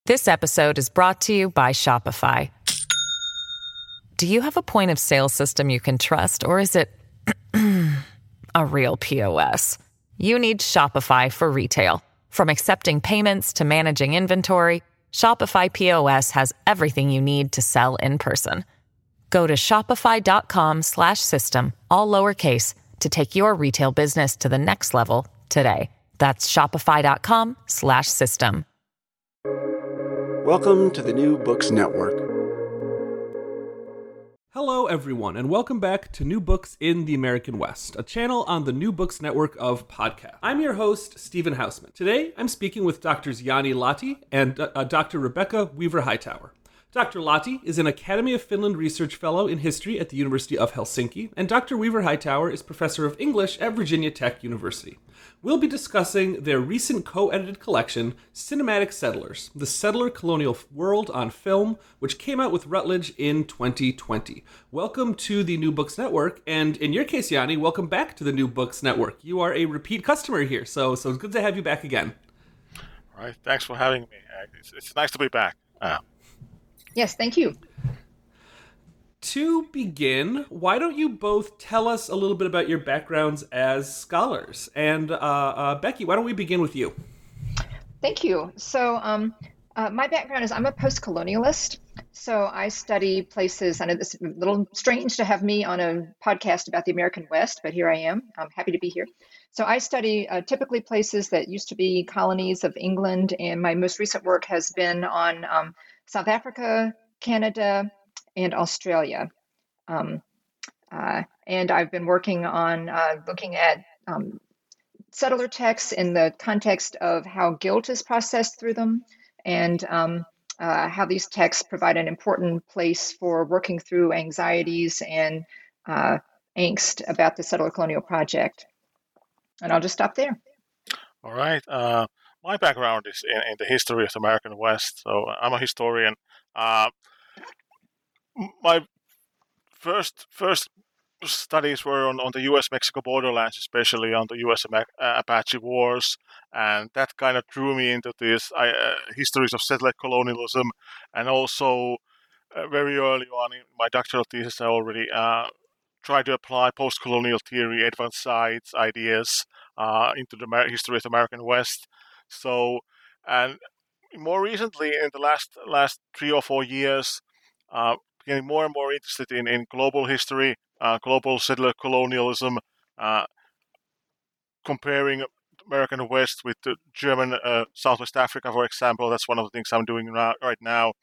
This episode is brought to you by Shopify. Do you have a point of sale system you can trust, or is it a real POS? You need Shopify for retail. From accepting payments to managing inventory, Shopify POS has everything you need to sell in person. Go to shopify.com/system, all lowercase, to take your retail business to the next level today. That's shopify.com/system. Welcome to the New Books Network. Hello, everyone, and welcome back to New Books in the American West, a channel on the New Books Network of podcasts. I'm your host, Stephen Hausman. Today, I'm speaking with Drs. Jani Lahti and Dr. Rebecca Weaver-Hightower. Dr. Lahti is an Academy of Finland Research Fellow in History at the University of Helsinki, and Dr. Weaver-Hightower is Professor of English at Virginia Tech University. We'll be discussing their recent co-edited collection, Cinematic Settlers, The Settler Colonial World on Film, which came out with Routledge in 2020. Welcome to the New Books Network, and in your case, Jani, welcome back to the New Books Network. You are a repeat customer here, so it's good to have you back again. All right, thanks for having me. It's nice to be back. Yes, thank you. To begin, why don't you both tell us a little bit about your backgrounds as scholars? And Becky, why don't we begin with you? Thank you. So my background is I'm a post-colonialist. So I study places, I know it's a little strange to have me on a podcast about the American West, but here I am. I'm happy to be here. So I study typically places that used to be colonies of England, and my most recent work has been on South Africa, Canada, and Australia. And I've been working on looking at settler texts in the context of how guilt is processed through them, and how these texts provide an important place for working through anxieties and angst about the settler colonial project. And I'll just stop there. All right. My background is in the history of the American West, so I'm a historian. My first studies were on the U.S.-Mexico borderlands, especially on the U.S.-Apache Wars, and that kind of drew me into these histories of settler colonialism, and also very early on in my doctoral thesis, I already tried to apply post-colonial theory, advanced science ideas into the history of the American West. So, and more recently, in the last 3 or 4 years, getting more and more interested in global history, global settler colonialism, comparing American West with the German Southwest Africa, for example. That's one of the things I'm doing right now.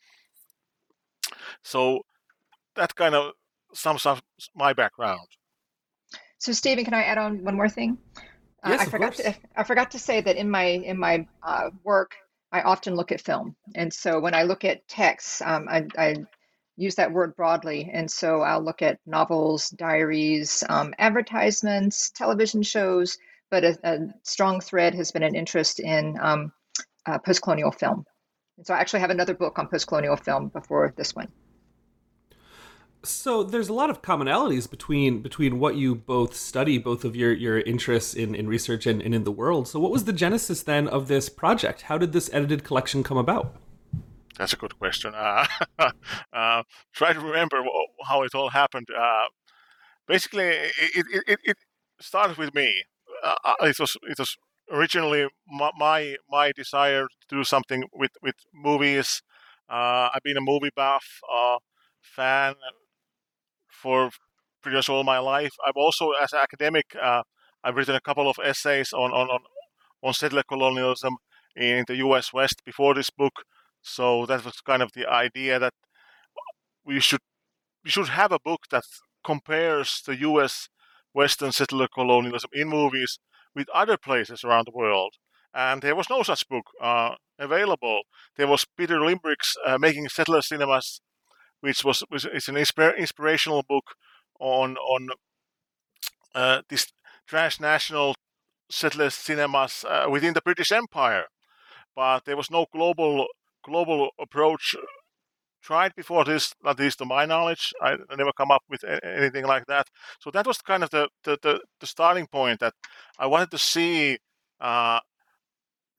So that kind of sums up my background. So Stephen, can I add on one more thing? Yes, I forgot to say that in my work, I often look at film, and so when I look at texts, I use that word broadly, and so I'll look at novels, diaries, advertisements, television shows, but a strong thread has been an interest in post-colonial film. And so I actually have another book on post-colonial film before this one. So there's a lot of commonalities between what you both study, both of your interests in research and in the world. So what was the genesis then of this project? How did this edited collection come about? That's a good question. Try to remember how it all happened. Basically, it started with me. It was originally my desire to do something with movies. I've been a movie buff, fan for pretty much all my life. I've also, as an academic, I've written a couple of essays on settler colonialism in the U.S. West before this book. So that was kind of the idea that we should have a book that compares the U.S. Western settler colonialism in movies with other places around the world. And there was no such book available. There was Peter Limbrick's Making Settler Cinemas, which it's an inspirational book on this transnational settler cinemas within the British Empire. But there was no global approach tried before this, at least to my knowledge. I never come up with anything like that. So that was kind of the starting point, that I wanted to see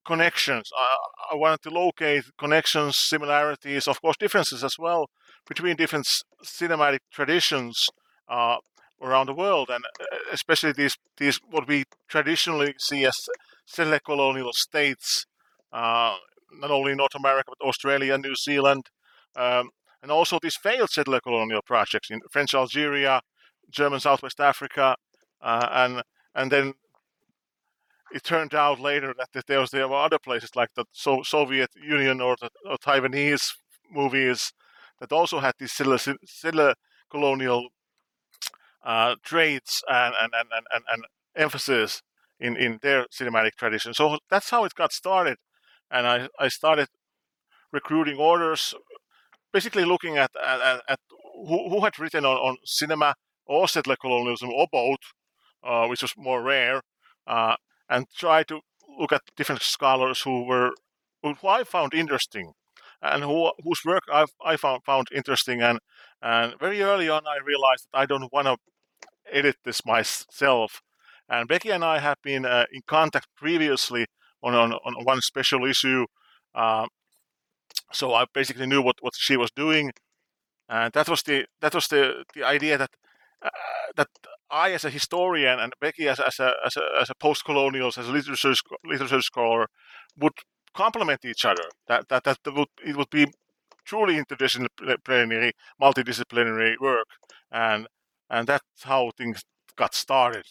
connections. I wanted to locate connections, similarities, of course, differences as well between different cinematic traditions around the world, and especially these what we traditionally see as settler colonial states, not only North America but Australia, New Zealand, and also these failed settler colonial projects in French Algeria, German Southwest Africa, and then it turned out later that there were other places like the Soviet Union or Taiwanese movies that also had these settler colonial traits and emphasis in their cinematic tradition. So that's how it got started, and I started recruiting orders, basically looking at who had written on cinema or settler colonialism or both, which was more rare, and try to look at different scholars who I found interesting, and whose work I found interesting. And very early on, I realized that I don't want to edit this myself. And Becky and I have been in contact previously on one special issue, so I basically knew what she was doing, and that was the idea that that I, as a historian, and Becky as a post-colonial, as a literature scholar, would complement each other. It would be truly interdisciplinary, multidisciplinary work, and that's how things got started.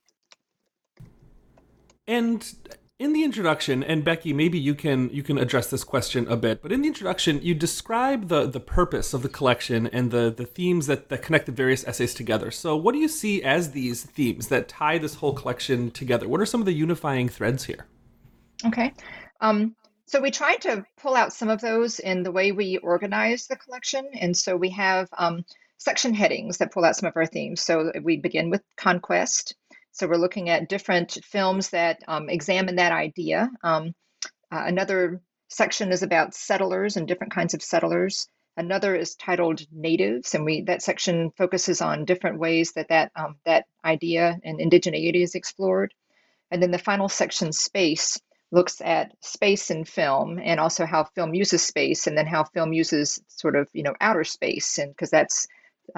And in the introduction, and Becky, maybe you can address this question a bit, but in the introduction, you describe the purpose of the collection and the themes that connect the various essays together. So what do you see as these themes that tie this whole collection together? What are some of the unifying threads here? Okay. So we tried to pull out some of those in the way we organize the collection. And so we have section headings that pull out some of our themes. So we begin with conquest. So we're looking at different films that examine that idea. Another section is about settlers and different kinds of settlers. Another is titled natives, and that section focuses on different ways that idea and indigeneity is explored. And then the final section, space, looks at space in film and also how film uses space, and then how film uses sort of outer space, and because that's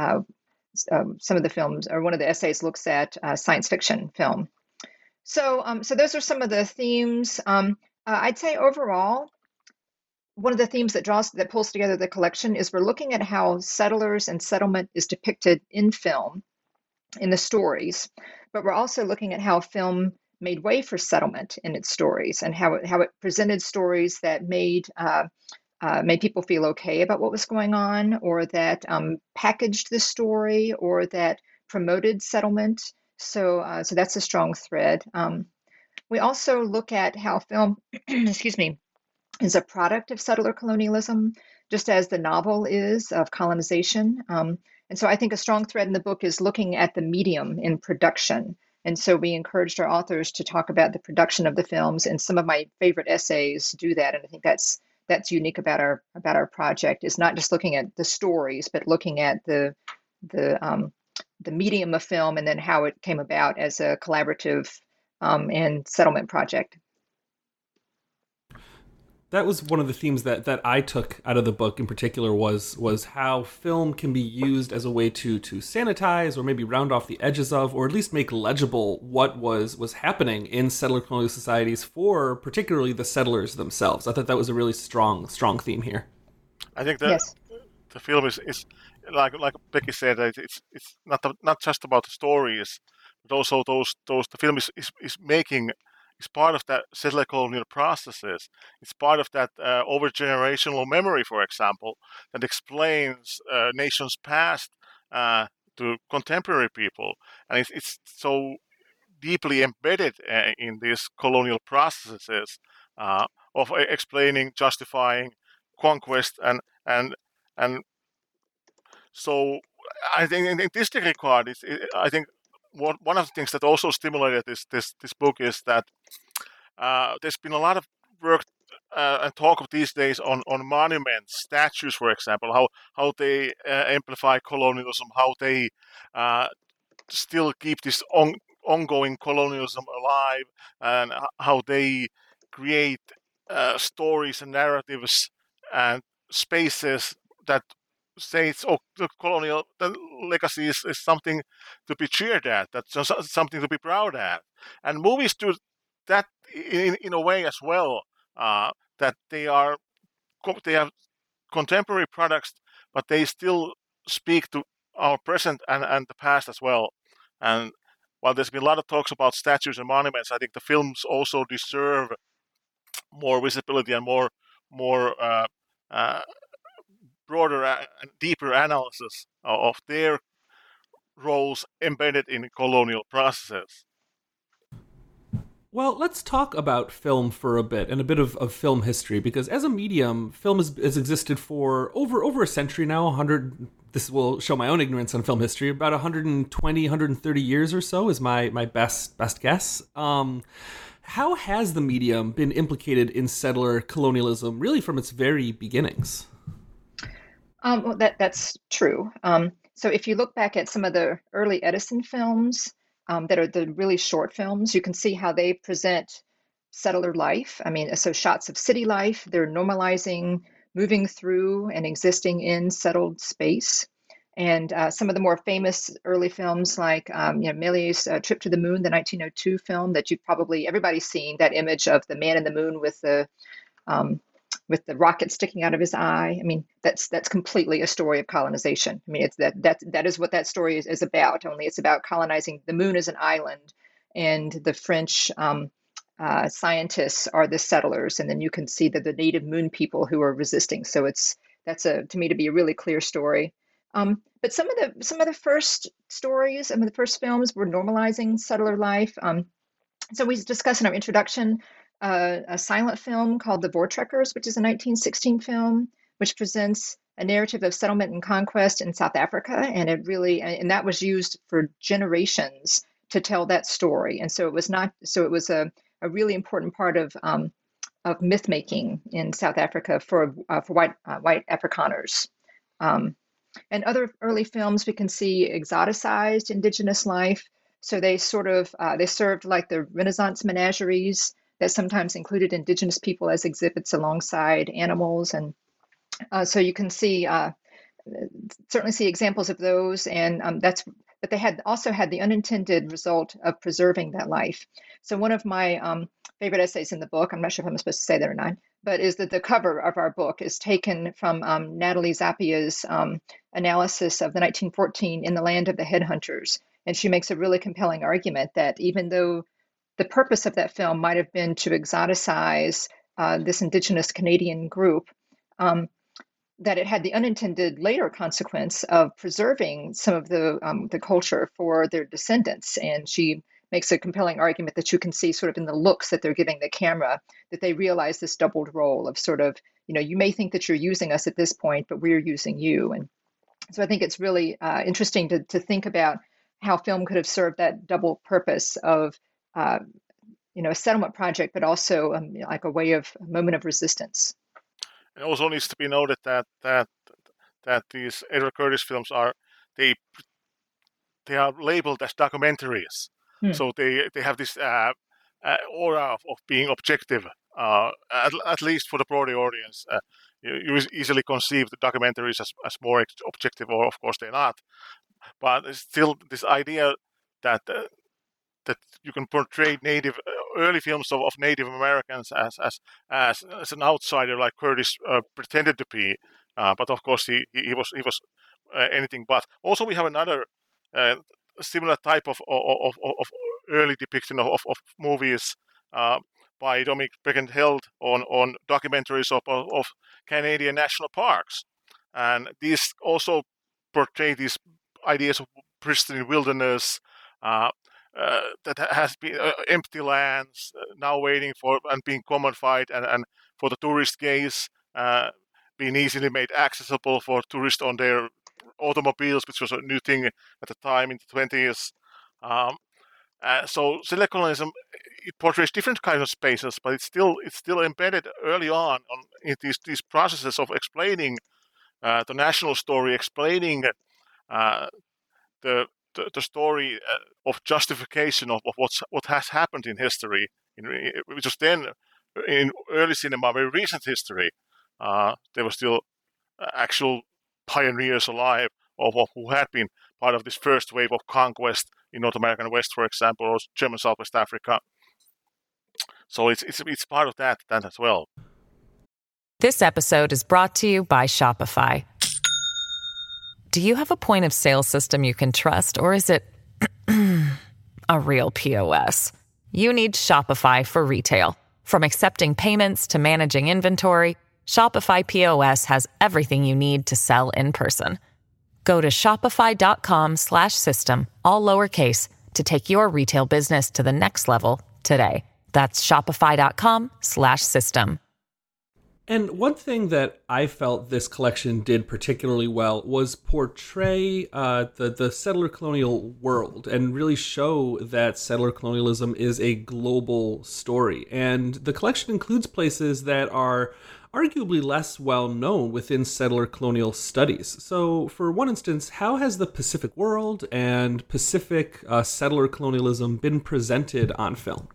some of the films, or one of the essays looks at science fiction film. So those are some of the themes. I'd say overall, one of the themes that pulls together the collection is we're looking at how settlers and settlement is depicted in film, in the stories, but we're also looking at how film made way for settlement in its stories, and how it presented stories that made people feel okay about what was going on, or that packaged the story, or that promoted settlement. So that's a strong thread. We also look at how film, is a product of settler colonialism, just as the novel is of colonization. And so I think a strong thread in the book is looking at the medium in production. And so we encouraged our authors to talk about the production of the films, and some of my favorite essays do that. And I think that's unique about our project, is not just looking at the stories, but looking at the medium of film, and then how it came about as a collaborative and settlement project. That was one of the themes that I took out of the book in particular, was how film can be used as a way to sanitize, or maybe round off the edges of, or at least make legible what was happening in settler colonial societies for particularly the settlers themselves. I thought that was a really strong theme here. I think that the film is like Becky said, it's not just about the stories, but also the film is making. It's part of that settler colonial processes. It's part of that over-generational memory, for example, that explains nations past to contemporary people. And it's so deeply embedded in these colonial processes of explaining, justifying conquest. And so I think in this regard, I think one of the things that also stimulated this book is that there's been a lot of work and talk of these days on monuments, statues, for example, how they amplify colonialism, how they still keep this ongoing colonialism alive, and how they create stories and narratives and spaces that says, oh, the colonial legacy is something to be cheered at, that's something to be proud at. And movies do that in a way as well, that they have contemporary products, but they still speak to our present and the past as well. And while there's been a lot of talks about statues and monuments, I think the films also deserve more visibility and more broader and deeper analysis of their roles embedded in colonial processes. Well, let's talk about film for a bit and a bit of film history, because as a medium, film has existed for over a century now, 100, this will show my own ignorance on film history, about 120, 130 years or so is my best guess. How has the medium been implicated in settler colonialism really from its very beginnings? Well, that's true. So if you look back at some of the early Edison films that are the really short films, you can see how they present settler life. I mean, so shots of city life, they're normalizing, moving through and existing in settled space. And some of the more famous early films, like Méliès' Trip to the Moon, the 1902 film that everybody's seen, that image of the man in the moon with the rocket sticking out of his eye. I mean, that's completely a story of colonization. I mean, it's that is what that story is about. Only it's about colonizing. The moon as an island, and the French scientists are the settlers, and then you can see that the native moon people who are resisting. So that's to me to be a really clear story. But some of the first stories, some of the first films were normalizing settler life. So we discussed in our introduction a silent film called The Voortrekkers, which is a 1916 film, which presents a narrative of settlement and conquest in South Africa, and that was used for generations to tell that story. And so it was a really important part of myth making in South Africa for white Afrikaners. And other early films, we can see exoticized indigenous life. So they they served like the Renaissance menageries that sometimes included indigenous people as exhibits alongside animals. And so you can certainly see examples of those. And but they also had the unintended result of preserving that life. So one of my favorite essays in the book, I'm not sure if I'm supposed to say that or not, but is that the cover of our book is taken from Natalie Zapia's analysis of the 1914 In the Land of the Headhunters. And she makes a really compelling argument that even though the purpose of that film might have been to exoticize this indigenous Canadian group, that it had the unintended later consequence of preserving some of the culture for their descendants. And she makes a compelling argument that you can see sort of in the looks that they're giving the camera, that they realize this doubled role of sort of, you may think that you're using us at this point, but we're using you. And so I think it's really interesting to think about how film could have served that double purpose of a settlement project, but also like a moment of resistance. It also needs to be noted that these Edward Curtis films are labeled as documentaries, so they have this aura of being objective, at least for the broader audience. You easily conceive the documentaries as more objective, or of course they're not. But it's still this idea that you can portray early films of Native Americans as an outsider, like Curtis pretended to be, but of course he was anything but. Also, we have another similar type of early depiction of movies by Dominic Beckenheld on documentaries of Canadian national parks, and these also portray these ideas of pristine wilderness. That has been empty lands now waiting for and being commodified, and for the tourist gaze being easily made accessible for tourists on their automobiles, which was a new thing at the time in the 20s. So settler colonialism, it portrays different kinds of spaces, but it's still embedded early on in these processes of explaining the national story, explaining the story of justification of what has happened in history, which was then in early cinema, very recent history, there were still actual pioneers alive of who had been part of this first wave of conquest in North American West, for example, or German Southwest Africa. So it's part of that as well. This episode is brought to you by Shopify. Do you have a point of sale system you can trust, or is it a real POS? You need Shopify for retail. From accepting payments to managing inventory, Shopify POS has everything you need to sell in person. Go to shopify.com/system, all lowercase, to take your retail business to the next level today. That's shopify.com/system. And one thing that I felt this collection did particularly well was portray the settler colonial world and really show that settler colonialism is a global story. And the collection includes places that are arguably less well known within settler colonial studies. So, for one instance, how has the Pacific world and Pacific settler colonialism been presented on film?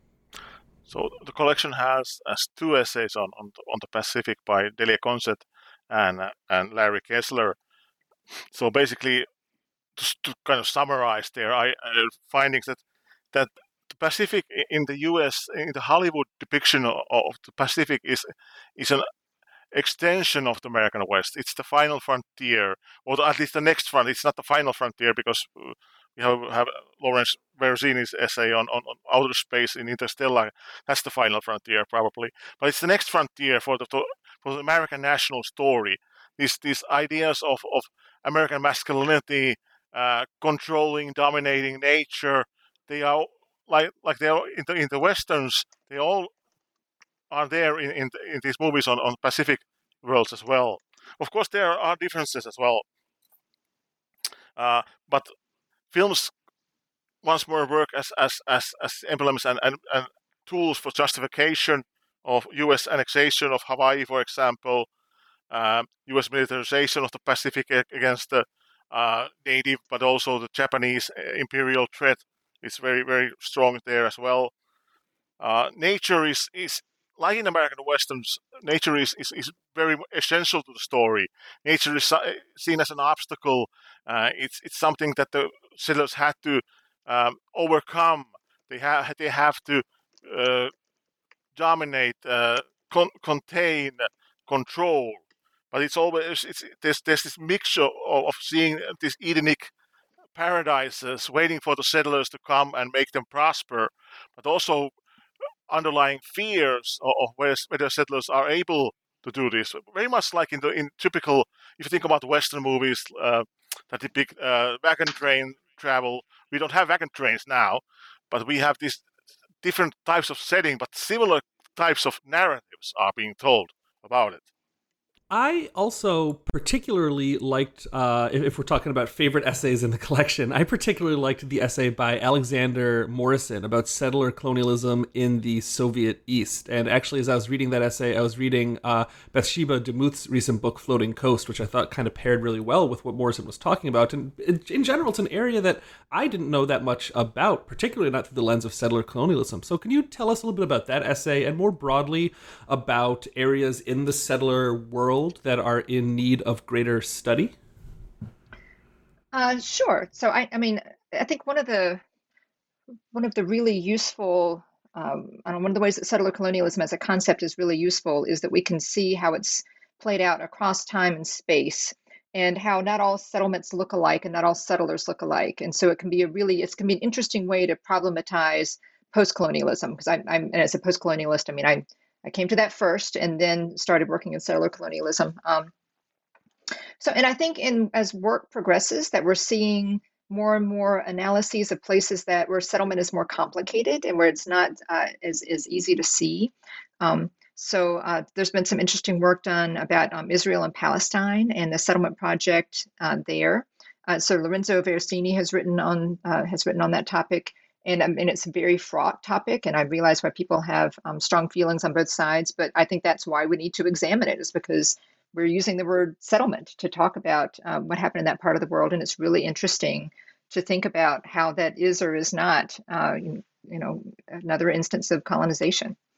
So the collection has two essays on the Pacific by Delia Consett and Larry Kessler. So basically, just to kind of summarize their findings, that the Pacific in the U.S., in the Hollywood depiction of the Pacific is an extension of the American West. It's the final frontier, or at least the next front. It's not the final frontier because we have Lawrence Verosini's essay on outer space in Interstellar. That's the final frontier, probably. But it's the next frontier for the American national story. These ideas of American masculinity, controlling, dominating nature. They are like they are in the westerns. They all are there in these movies on Pacific worlds as well. Of course, there are differences as well. But films once more work as emblems and tools for justification of U.S. annexation of Hawaii, for example, U.S. militarization of the Pacific against the native, but also the Japanese imperial threat is very, very strong there as well. Nature is like in American Westerns, nature is very essential to the story. Nature is seen as an obstacle. It's something that the settlers had to overcome. They have to dominate, contain, control. But it's always there's this mixture of seeing these Edenic paradises, waiting for the settlers to come and make them prosper, but also underlying fears of whether settlers are able to do this. Very much like in typical, if you think about Western movies that depict wagon train travel. We don't have wagon trains now, but we have these different types of setting, but similar types of narratives are being told about it. I also particularly liked, if we're talking about favorite essays in the collection, I particularly liked the essay by Alexander Morrison about settler colonialism in the Soviet East. And actually, as I was reading that essay, I was reading Bathsheba DeMuth's recent book, Floating Coast, which I thought kind of paired really well with what Morrison was talking about. And in general, it's an area that I didn't know that much about, particularly not through the lens of settler colonialism. So can you tell us a little bit about that essay and more broadly about areas in the settler world that are in need of greater study? Sure. So I think one of the really useful, one of the ways that settler colonialism as a concept is really useful is that we can see how it's played out across time and space, and how not all settlements look alike and not all settlers look alike. And so it can be an interesting way to problematize post-colonialism, because and as a post-colonialist, I came to that first and then started working in settler colonialism. And I think as work progresses, that we're seeing more and more analyses of places where settlement is more complicated and where it's not as easy to see. There's been some interesting work done about Israel and Palestine and the settlement project there. So Lorenzo Verosini has written on that topic. And it's a very fraught topic, and I realize why people have strong feelings on both sides, but I think that's why we need to examine it, is because we're using the word settlement to talk about what happened in that part of the world, and it's really interesting to think about how that is or is not, another instance of colonization.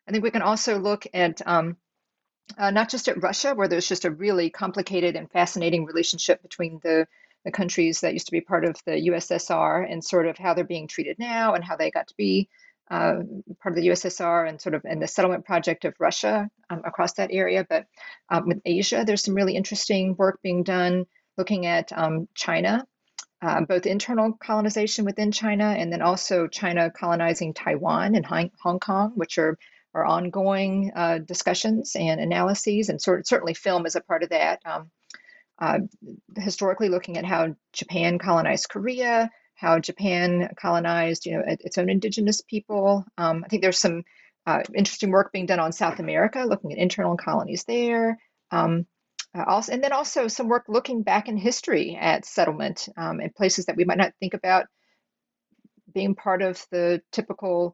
I think we can also look at not just at Russia, where there's just a really complicated and fascinating relationship between the countries that used to be part of the USSR and sort of how they're being treated now and how they got to be part of the USSR and sort of in the settlement project of Russia across that area. But with Asia, there's some really interesting work being done looking at China, both internal colonization within China and then also China colonizing Taiwan and Hong Kong, which are ongoing discussions and analyses, and certainly film is a part of that. Historically, looking at how Japan colonized Korea, how Japan colonized, its own indigenous people. I think there's some interesting work being done on South America, looking at internal colonies there. And then also some work looking back in history at settlement in places that we might not think about being part of the typical,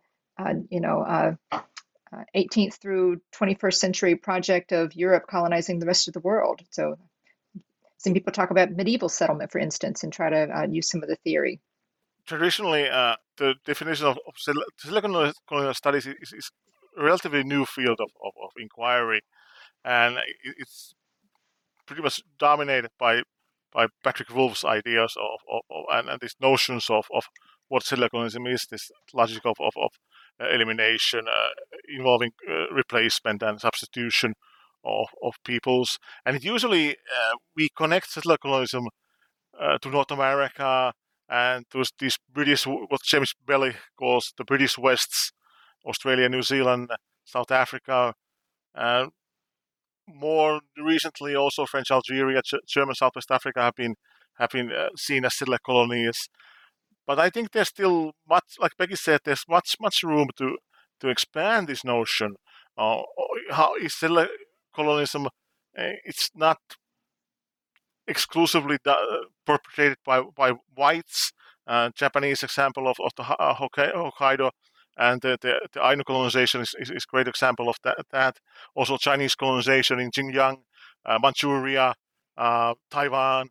18th through 21st century project of Europe colonizing the rest of the world. So some people talk about medieval settlement, for instance, and try to use some of the theory. Traditionally, the definition of settler colonial studies is a relatively new field of inquiry, and it's pretty much dominated by Patrick Wolf's ideas and these notions of what settler colonialism is, this logic of elimination involving replacement and substitution of peoples. And usually we connect settler colonialism to North America and to these British, what James Belly calls the British Wests, Australia, New Zealand, South Africa, and more recently also French Algeria, German Southwest Africa have been seen as settler colonies. But I think there's still much, like Becky said, there's much room to expand this notion. How is settler colonialism? It's not exclusively perpetrated by whites. Japanese example of the Hokkaido and the Ainu colonization is a great example of that. Also Chinese colonization in Xinjiang, Manchuria, Taiwan,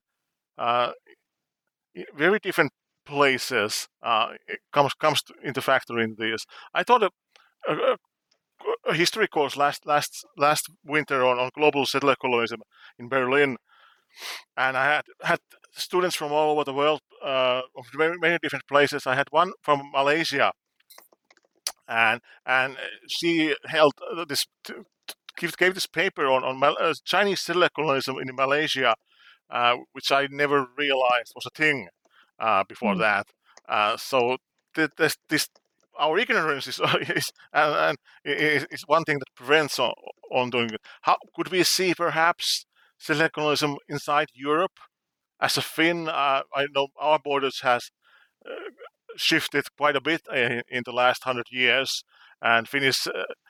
very different places comes into factor in this. I taught a history course last winter on global settler colonialism in Berlin, and I had students from all over the world, of very many different places. I had one from Malaysia, and she held gave this paper on Chinese settler colonialism in Malaysia, which I never realized was a thing before that. So this our ignorance is one thing that prevents on doing it. How could we see perhaps settler colonialism inside Europe as a fin? I know our borders has shifted quite a bit in the last 100 years, and Finnish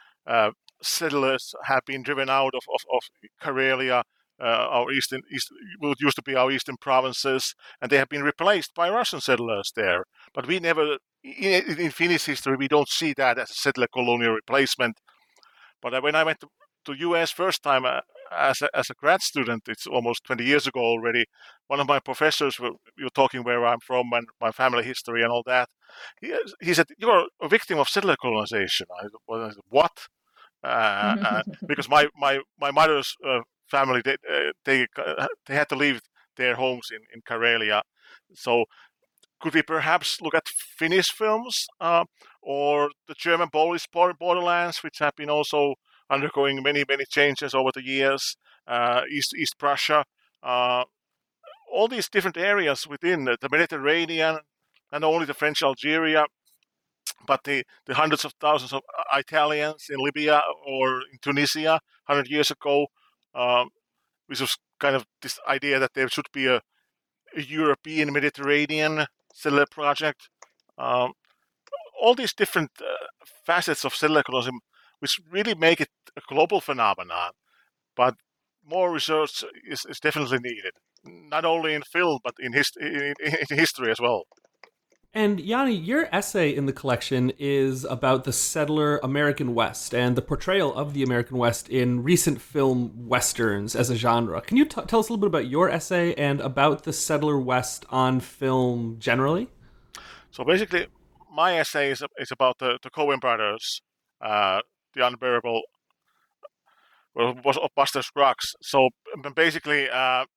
settlers have been driven out of Karelia, our what used to be our eastern provinces, and they have been replaced by Russian settlers there. But we never, in Finnish history, we don't see that as a settler colonial replacement. But when I went to US first time as a grad student, it's almost 20 years ago already, one of my professors, we were talking where I'm from and my family history and all that. He said, "You're a victim of settler colonization." I said, "What?" Because my mother's family, they had to leave their homes in Karelia. So could we perhaps look at Finnish films or the German-Polish borderlands, which have been also undergoing many changes over the years, East Prussia, all these different areas within the Mediterranean, and only the French Algeria, but the hundreds of thousands of Italians in Libya or in Tunisia 100 years ago, which was kind of this idea that there should be a European Mediterranean settler project. All these different facets of settler colonialism, which really make it a global phenomenon, but more research is definitely needed, not only in film but in history as well. And Yanni, your essay in the collection is about the settler American West and the portrayal of the American West in recent film westerns as a genre. Can you tell us a little bit about your essay and about the settler West on film generally? So basically, my essay is about the Coen brothers, the unbearable was of Buster Scruggs. So basically,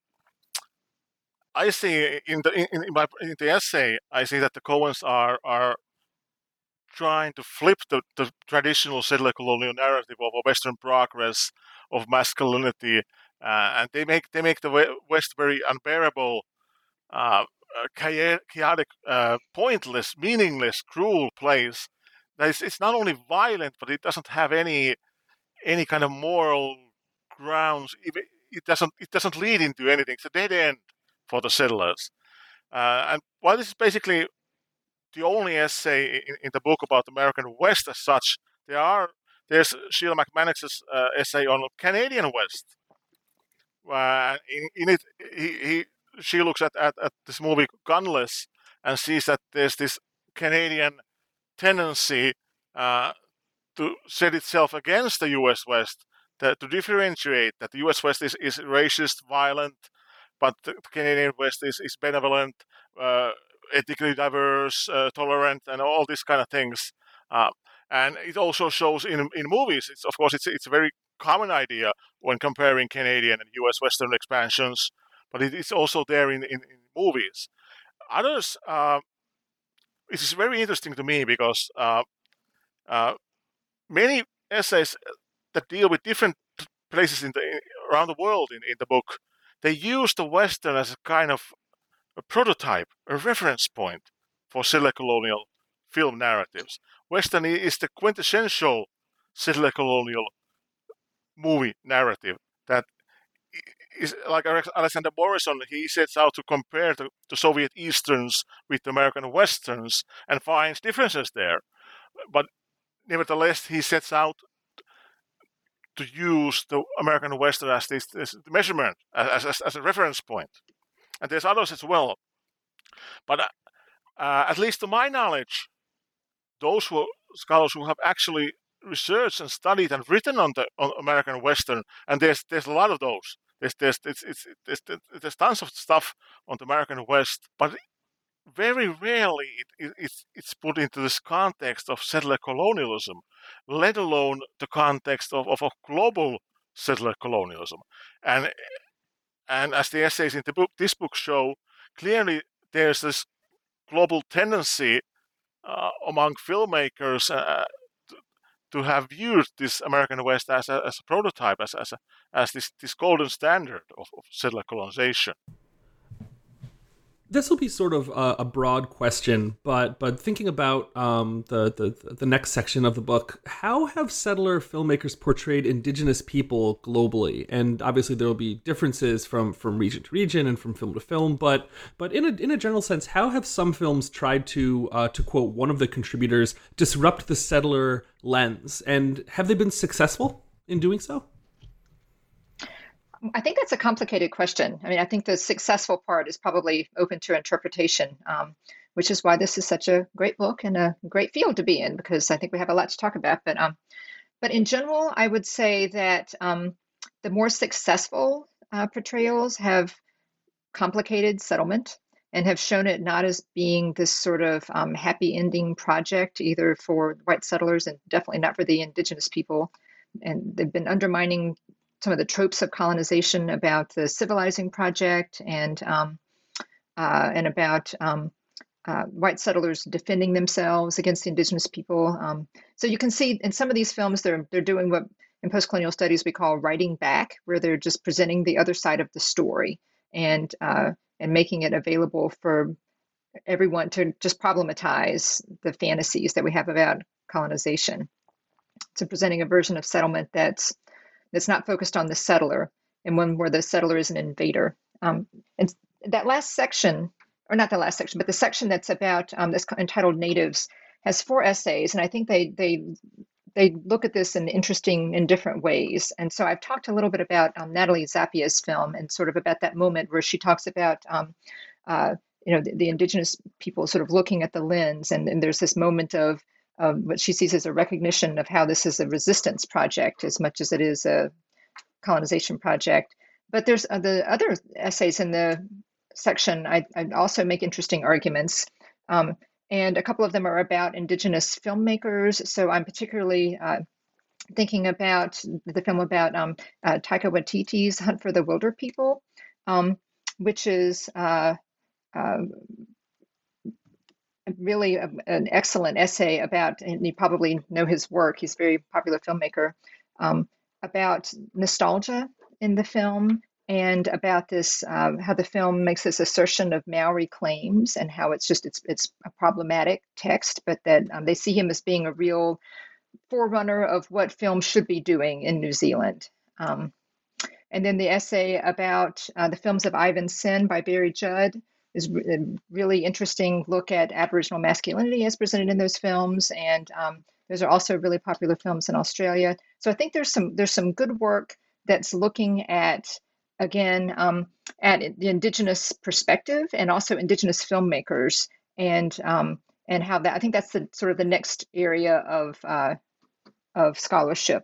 I see in the essay, I see that the Coens are trying to flip the traditional settler colonial narrative of Western progress, of masculinity, and they make the West very unbearable, chaotic, pointless, meaningless, cruel place. It's not only violent, but it doesn't have any kind of moral grounds. It doesn't lead into anything. It's a dead end for the settlers. And while this is basically the only essay in the book about the American West as such, there's Sheila McManus's essay on Canadian West. In it, she looks at this movie Gunless and sees that there's this Canadian tendency to set itself against the U.S. West, to differentiate that the U.S. West is racist, violent, but the Canadian West is benevolent, ethnically diverse, tolerant, and all these kind of things. And it also shows in movies. It's a very common idea when comparing Canadian and U.S. Western expansions, but it is also there in movies. Others, it is very interesting to me because many essays that deal with different places around the world in the book, they use the Western as a kind of a prototype, a reference point for settler colonial film narratives. Western is the quintessential settler colonial movie narrative that is like Alexander Morrison. He sets out to compare the Soviet Easterns with the American Westerns and finds differences there. But nevertheless, he sets out to use the American Western as this measurement, as a reference point. And there's others as well. But at least to my knowledge, those scholars who have actually researched and studied and written on American Western, and there's a lot of those. There's tons of stuff on the American West, but very rarely it's put into this context of settler colonialism, let alone the context of a global settler colonialism. And as the essays in this book show, clearly there's this global tendency among filmmakers to have viewed this American West as a prototype, as this golden standard of settler colonization. This will be sort of a broad question, but thinking about the next section of the book, how have settler filmmakers portrayed Indigenous people globally? And obviously there will be differences from region to region and from film to film, but in a general sense, how have some films tried to quote one of the contributors, disrupt the settler lens? And have they been successful in doing so? I think that's a complicated question. I mean, I think the successful part is probably open to interpretation, which is why this is such a great book and a great field to be in, because I think we have a lot to talk about. But in general, I would say that the more successful portrayals have complicated settlement and have shown it not as being this sort of happy ending project, either for white settlers and definitely not for the Indigenous people. And they've been undermining some of the tropes of colonization about the civilizing project and about white settlers defending themselves against the Indigenous people. So you can see in some of these films, they're doing what in post-colonial studies we call writing back, where they're just presenting the other side of the story and making it available for everyone to just problematize the fantasies that we have about colonization. So presenting a version of settlement that's not focused on the settler, and one where the settler is an invader. And that last section, or not the last section, but the section that's about that's entitled Natives, has 4 essays, and I think they look at this in different ways. And so I've talked a little bit about Natalie Zapia's film and sort of about that moment where she talks about the Indigenous people sort of looking at the lens, and there's this moment of what she sees as a recognition of how this is a resistance project as much as it is a colonization project. But there's the other essays in the section I also make interesting arguments. And a couple of them are about Indigenous filmmakers. So I'm particularly thinking about the film about Taika Waititi's Hunt for the Wilder People, which is really an excellent essay about, and you probably know his work, he's a very popular filmmaker, about nostalgia in the film and about this, how the film makes this assertion of Maori claims and how it's a problematic text, but that they see him as being a real forerunner of what film should be doing in New Zealand. And then the essay about the films of Ivan Sin by Barry Judd is a really interesting look at Aboriginal masculinity as presented in those films. And those are also really popular films in Australia. So I think there's some good work that's looking at, again, at the Indigenous perspective and also Indigenous filmmakers and how that, I think that's the sort of the next area of scholarship.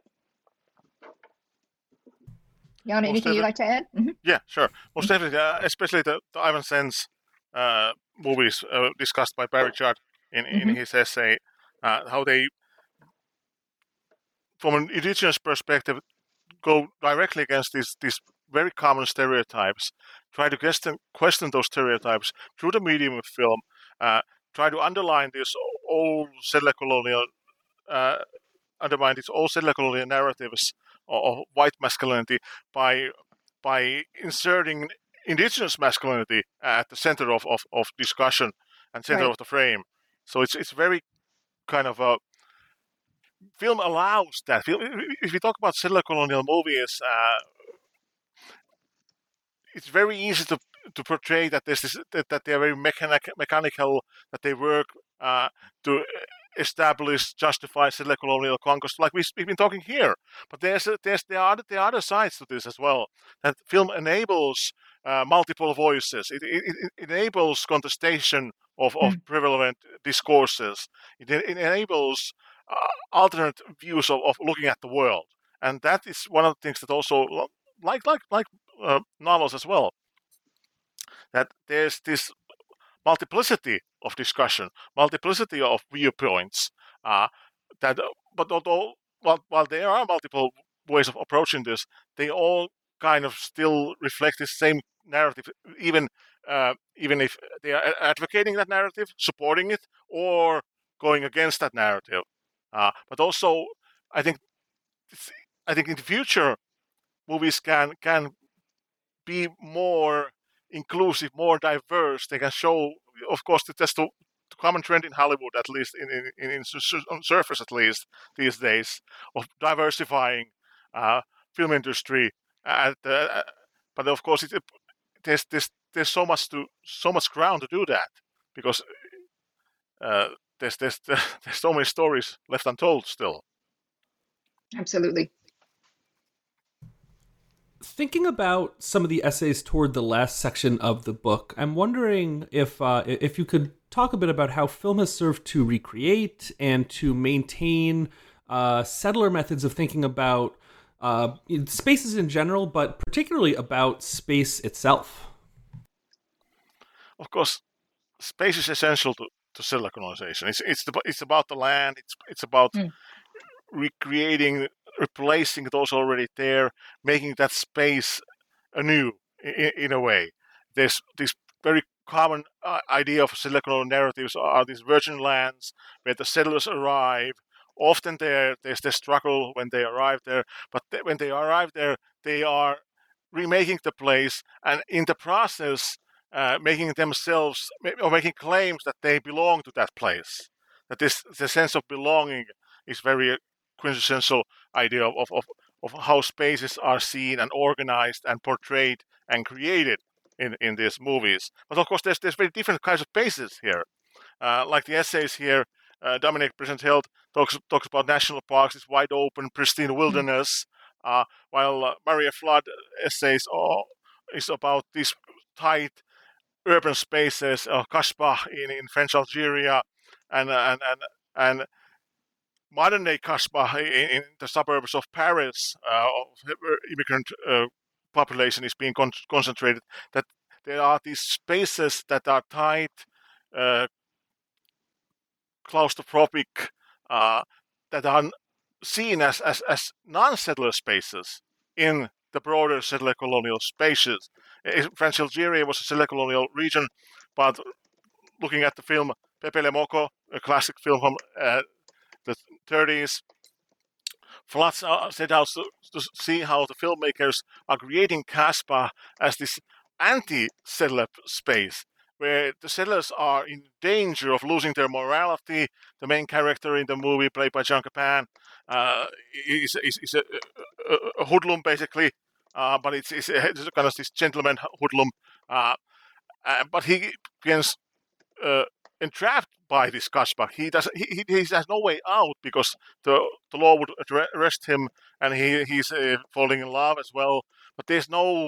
Jan, anything you'd like to add? Mm-hmm. Yeah, sure. Most definitely, especially the Ivan Sen's movies discussed by Barry Judd in his essay, how they, from an indigenous perspective, go directly against these very common stereotypes, try to question those stereotypes through the medium of film, try to underline this old settler colonial narratives of white masculinity by inserting indigenous masculinity at the center of discussion and center of the frame. So it's very kind of a film allows that. If we talk about settler colonial movies, it's very easy to portray that that they are very mechanical, that they work to establish, justify settler colonial conquest, like we've been talking here. But there are other sides to this as well. That film enables multiple voices. It enables contestation of prevalent discourses. It enables alternate views of looking at the world, and that is one of the things that also, like novels as well, that there's this multiplicity of discussion, multiplicity of viewpoints. But although while there are multiple ways of approaching this, they all kind of still reflect the same narrative, even if they are advocating that narrative, supporting it, or going against that narrative. But also, I think in the future, movies can be more inclusive, more diverse. They can show, of course, that's the common trend in Hollywood, at least on surface, at least these days, of diversifying film industry. But of course, there's so much ground to do that, because there's so many stories left untold still. Absolutely. Thinking about some of the essays toward the last section of the book, I'm wondering if you could talk a bit about how film has served to recreate and to maintain settler methods of thinking about spaces in general, but particularly about space itself. Of course, space is essential to settler colonization. It's about the land. It's about recreating, replacing those already there, making that space anew in a way. There's this very common idea of settler colonial narratives are these virgin lands where the settlers arrive. Often there's the struggle when they arrive there, but when they arrive there, they are remaking the place, and in the process, making themselves or making claims that they belong to that place. That the sense of belonging is very quintessential idea of how spaces are seen and organized and portrayed and created in these movies. But of course, there's very different kinds of spaces here. Like the essays here, Dominic Present-Held talks about national parks, this wide open, pristine wilderness, while Maria Flood essays is about these tight urban spaces, Kasbah in French Algeria, and modern day Kasbah in the suburbs of Paris, immigrant population is being concentrated. That there are these spaces that are tight, claustrophobic, that are seen as non-settler spaces in the broader settler colonial spaces. French Algeria was a settler colonial region, but looking at the film Pepe Le Moko, a classic film from the 30s, Flats set out to see how the filmmakers are creating Casbah as this anti-settler space, where the settlers are in danger of losing their morality. The main character in the movie, played by John Capan, is a hoodlum, basically, but it's kind of this gentleman hoodlum. But he gets entrapped by this Casbah. He has no way out because the law would arrest him, and he's falling in love as well. But there's no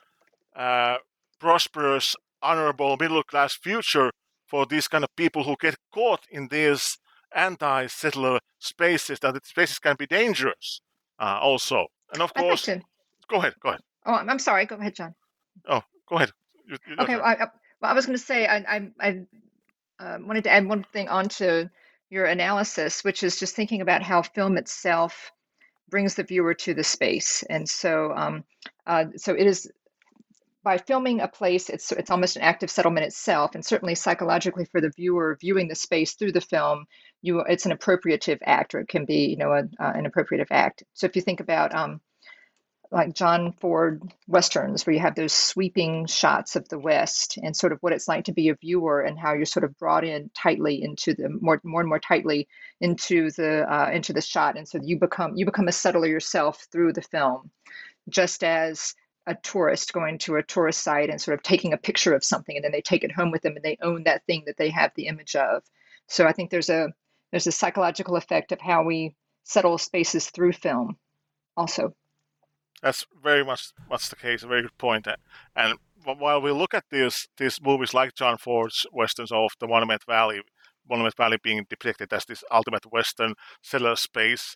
prosperous, honorable, middle-class future for these kind of people who get caught in these anti-settler spaces. That the spaces can be dangerous also. And of course, go ahead. Oh, I'm sorry. Go ahead, John. Oh, go ahead. Okay. I was going to say I wanted to add one thing onto your analysis, which is just thinking about how film itself brings the viewer to the space, and so it is. By filming a place, it's almost an act of settlement itself, and certainly psychologically for the viewer viewing the space through the film, it's an appropriative act, or it can be, an appropriative act. So if you think about like John Ford Westerns, where you have those sweeping shots of the West and sort of what it's like to be a viewer and how you're sort of brought in tightly into the more and more tightly into the shot, and so you become a settler yourself through the film, just as a tourist going to a tourist site and sort of taking a picture of something, and then they take it home with them and they own that thing that they have the image of. So I think there's a psychological effect of how we settle spaces through film also. That's very much the case. A very good point. And while we look at these movies like John Ford's westerns of the Monument Valley being depicted as this ultimate Western settler space,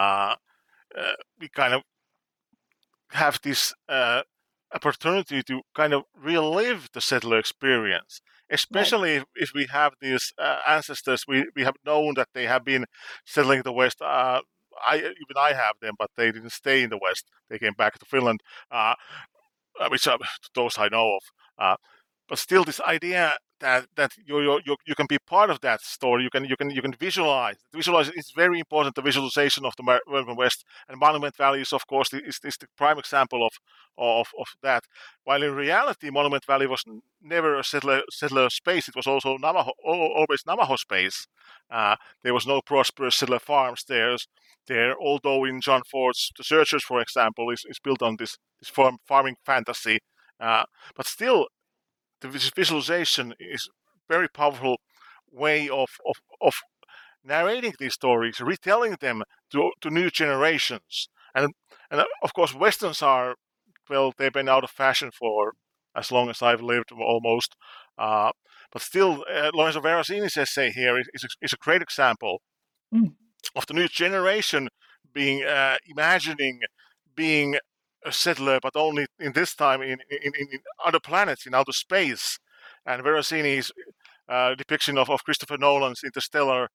we kind of have this opportunity to kind of relive the settler experience, especially if we have these ancestors. We have known that they have been settling the West. I have them, but they didn't stay in the West. They came back to Finland, which those I know of. But still, this idea that you can be part of that story, you can visualize. Visualize is very important. The visualization of the American West, and Monument Valley is, of course, is the prime example of that. While in reality, Monument Valley was never a settler space. It was also always Navajo space. There was no prosperous settler farms there. Although in John Ford's The Searchers, for example, is built on this farming fantasy, but still, the visualization is a very powerful way of narrating these stories, retelling them to new generations. And of course, Westerns they've been out of fashion for as long as I've lived, almost. But still, Lorenzo Verasini's essay here is a great example of the new generation imagining being a settler, but only in this time in other planets, in outer space. And Verasini's depiction of Christopher Nolan's Interstellar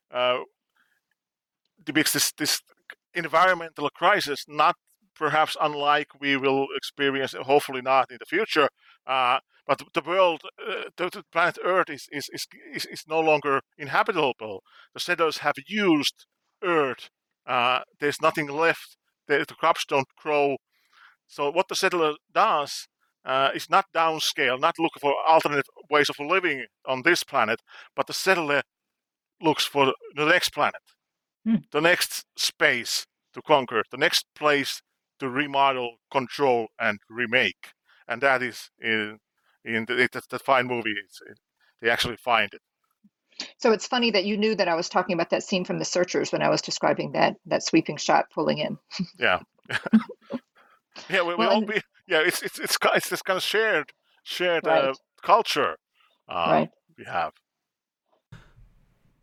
depicts this environmental crisis, not perhaps unlike we will experience, hopefully not in the future, but the world, the planet Earth is no longer inhabitable. The settlers have used Earth. There's nothing left. The crops don't grow. So what the settler does is not downscale, not look for alternate ways of living on this planet, but the settler looks for the next planet, the next space to conquer, the next place to remodel, control, and remake. And that is in the fine movie. They actually find it. So it's funny that you knew that I was talking about that scene from The Searchers when I was describing that sweeping shot pulling in. Yeah. Yeah, it's this kind of shared right. Culture right. we have.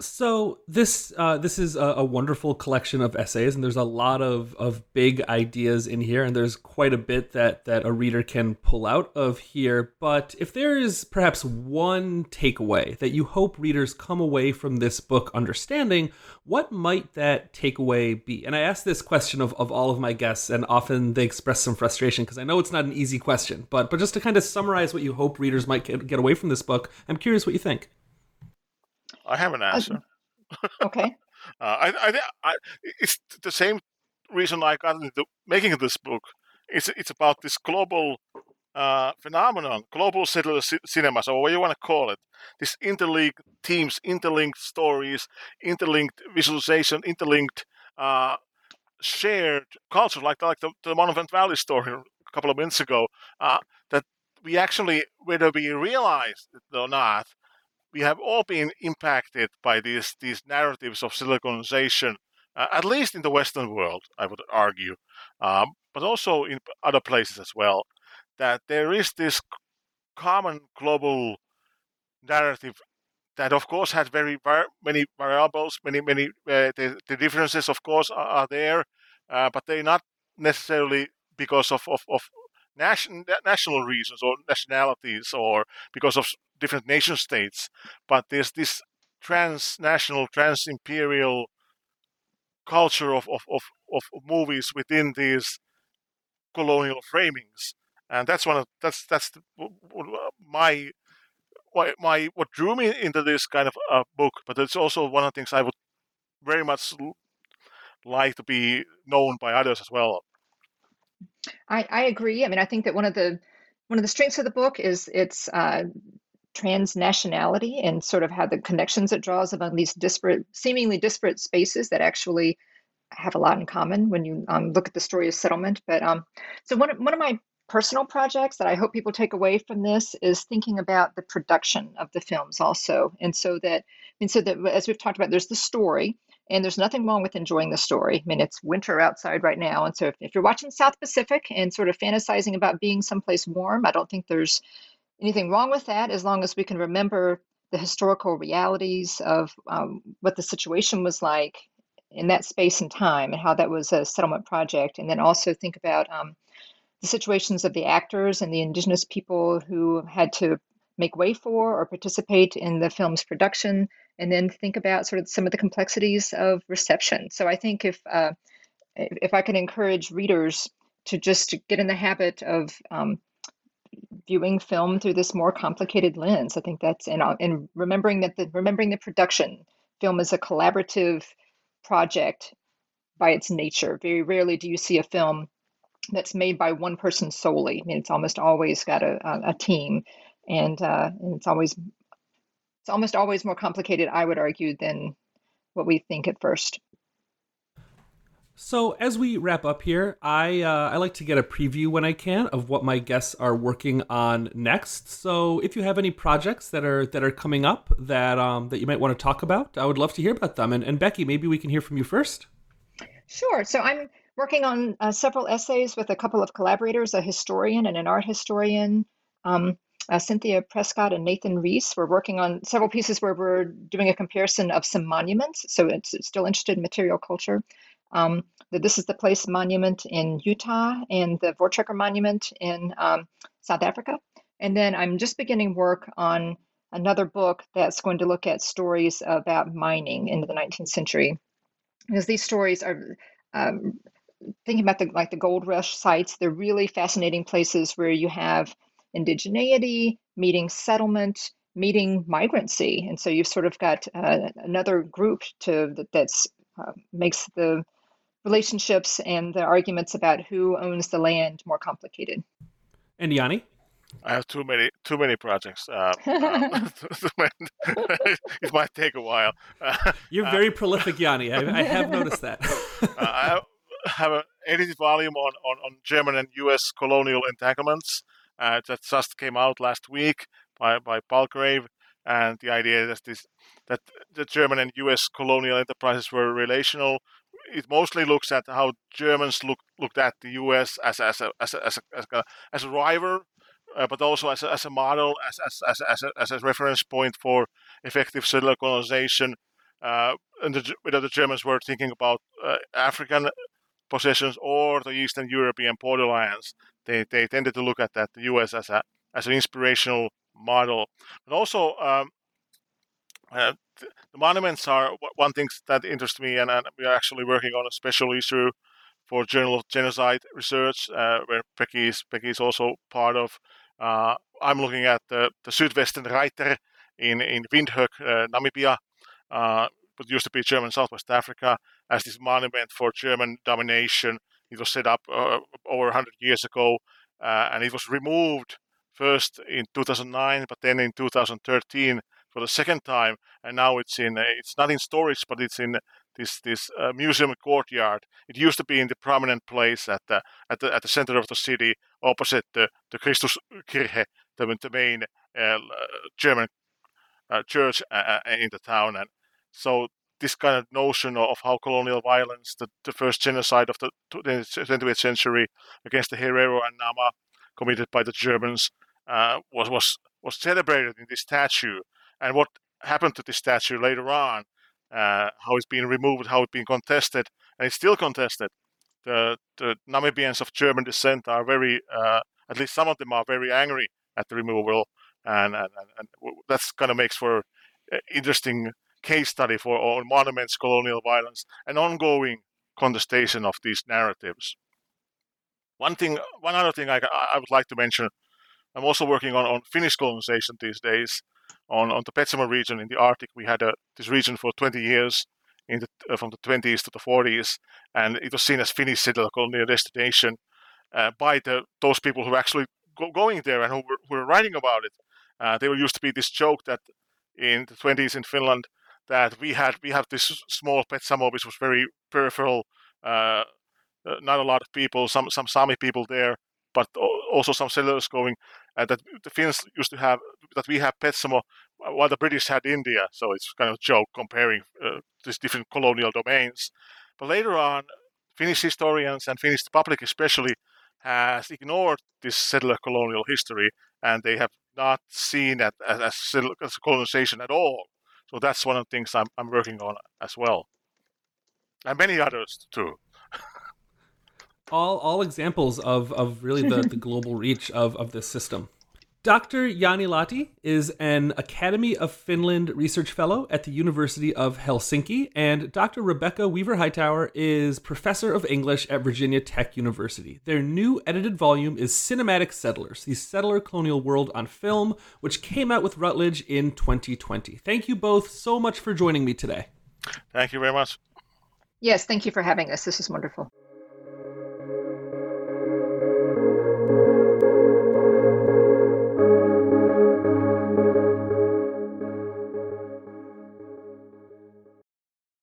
So this is a wonderful collection of essays, and there's a lot of big ideas in here, and there's quite a bit that a reader can pull out of here. But if there is perhaps one takeaway that you hope readers come away from this book understanding, what might that takeaway be? And I ask this question of all of my guests, and often they express some frustration because I know it's not an easy question. But just to kind of summarize what you hope readers might get away from this book, I'm curious what you think. I have an answer. Okay. It's the same reason I got into making this book. It's about this global phenomenon, global cellular cinema, or what you want to call it. This interlinked themes, interlinked stories, interlinked visualization, interlinked shared culture, like the Monument Valley story a couple of minutes ago. That we actually, whether we realize it or not, we have all been impacted by these narratives of siliconization, at least in the Western world, I would argue, but also in other places as well, that there is this common global narrative that, of course, has many variables, the differences, of course, are there, but they're not necessarily because of national reasons or nationalities or because of different nation states, but there's this transnational, trans-imperial culture of movies within these colonial framings, and that's what drew me into this kind of book. But it's also one of the things I would very much like to be known by others as well. I agree. I mean, I think that one of the strengths of the book is its transnationality and sort of how the connections it draws among these seemingly disparate spaces that actually have a lot in common when you look at the story of settlement. But so one of my personal projects that I hope people take away from this is thinking about the production of the films also. And so that as we've talked about, there's the story, and there's nothing wrong with enjoying the story. I mean, it's winter outside right now. And so if you're watching South Pacific and sort of fantasizing about being someplace warm, I don't think there's anything wrong with that, as long as we can remember the historical realities of what the situation was like in that space and time and how that was a settlement project. And then also think about the situations of the actors and the indigenous people who had to make way for or participate in the film's production, and then think about sort of some of the complexities of reception. So I think if I can encourage readers to just get in the habit of viewing film through this more complicated lens, I think that's and remembering the production. Film is a collaborative project by its nature. Very rarely do you see a film that's made by one person solely. I mean, it's almost always got a team, and it's almost always more complicated, I would argue, than what we think at first. So as we wrap up here, I like to get a preview when I can of what my guests are working on next. So if you have any projects that are coming up that you might want to talk about, I would love to hear about them. And Becky, maybe we can hear from you first. Sure. So I'm working on several essays with a couple of collaborators, a historian and an art historian. Cynthia Prescott and Nathan Reese. We're working on several pieces where we're doing a comparison of some monuments. So it's still interested in material culture. The This Is the Place monument in Utah and the Voortrekker monument in South Africa. And then I'm just beginning work on another book that's going to look at stories about mining into the 19th century. Because these stories are thinking about the gold rush sites. They're really fascinating places where you have indigeneity meeting settlement, meeting migrancy. And so you've sort of got another group that's makes the relationships and the arguments about who owns the land more complicated. And Yanni? I have too many projects. It might take a while. You're very prolific, Yanni. I have noticed that. I have an edited volume on German and U.S. colonial entanglements that just came out last week by Palgrave, and the idea is that the German and U.S. colonial enterprises were relational. It mostly looks at how Germans looked at the U.S. as a rival, but also as a model, as a reference point for effective settler colonization. whether the Germans were thinking about African possessions or the Eastern European borderlands. They tended to look at that the U.S. as an inspirational model. But also, the monuments are one thing that interests me, and we are actually working on a special issue for Journal of Genocide Research, where Peggy is also part of. I'm looking at the Südwesten Reiter in Windhoek, Namibia, what used to be German Southwest Africa, as this monument for German domination. It was set up over 100 years ago, and it was removed first in 2009, but then in 2013 for the second time, and now it's not in storage, but it's in this museum courtyard. It used to be in the prominent place at the center of the city, opposite the Christuskirche, the main German church in the town. And so this kind of notion of how colonial violence, the first genocide of the 20th century against the Herero and Nama, committed by the Germans, was celebrated in this statue. And what happened to this statue later on, how it's been removed, how it's been contested, and it's still contested. The Namibians of German descent are very, at least some of them are very angry at the removal, and that's kind of makes for interesting case study for monuments, colonial violence, and ongoing contestation of these narratives. One other thing I would like to mention, I'm also working on Finnish colonization these days. On the Petsamo region in the Arctic, we had this region for 20 years, from the 20s to the 40s, and it was seen as Finnish settler colonial destination by those people who were actually going there and who were writing about it. There used to be this joke that in the 20s in Finland that we have this small Petsamo which was very peripheral, not a lot of people, some Sami people there, but also some settlers going, that the Finns used to have, that we have Petsamo while the British had India. So it's kind of a joke comparing these different colonial domains. But later on, Finnish historians and Finnish public especially has ignored this settler colonial history, and they have not seen it as colonization at all. So that's one of the things I'm working on as well. And many others too. All examples of really the global reach of this system. Dr. Jani Lahti is an Academy of Finland Research Fellow at the University of Helsinki, and Dr. Rebecca Weaver-Hightower is Professor of English at Virginia Tech University. Their new edited volume is Cinematic Settlers, the Settler Colonial World on Film, which came out with Routledge in 2020. Thank you both so much for joining me today. Thank you very much. Yes, thank you for having us. This is wonderful.